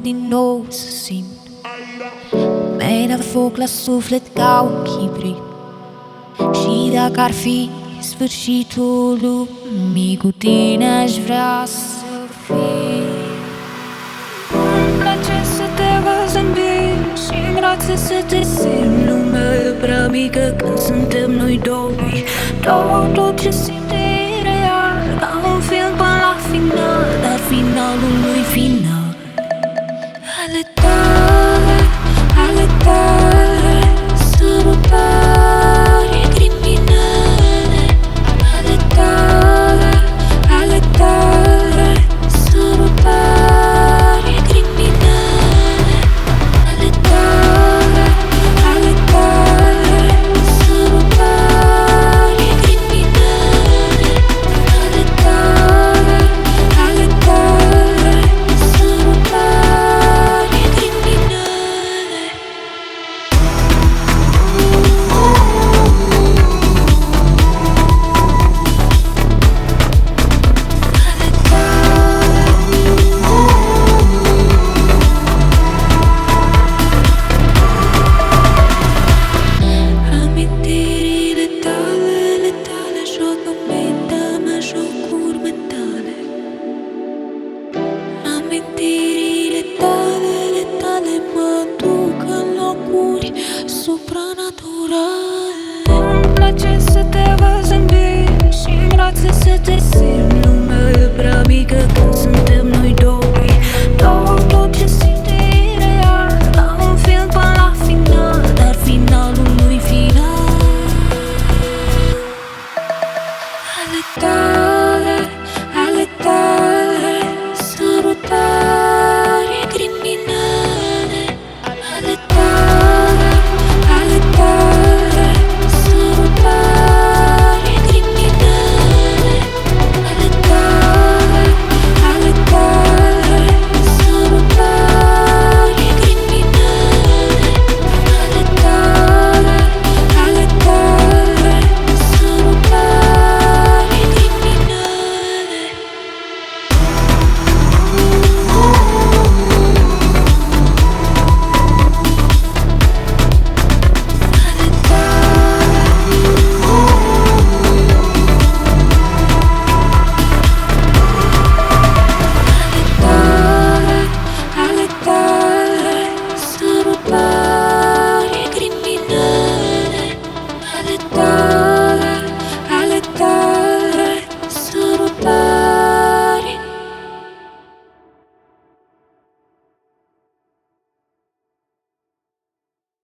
din nou să simt. Mi-ai dat foc la suflet ca un chibrit. Și dacă ar fi sfârșitul lumii, cu tine aș vrea să fiu. Îmi place să te văd zâmbind și-mi grație să te simt. Lumea e prea mică când suntem noi doi. Tot ce simt e ireal, ca un film până la final, dar finalul nu-i final. Ale tale, ale tale, sărutare criminale. Ale tale, ale tale, sărutare criminale. Ale tale, ale tale, sărutare criminale. Ale tale, ale tale, sărutare criminale. Amintirile tale joacă mintea mea jocuri mentale. Amintirile tale mă duc în locuri supranaturale. Îmi place să te văd zâmbind și-mi grație să te simt. Lumea e prea mică când sunt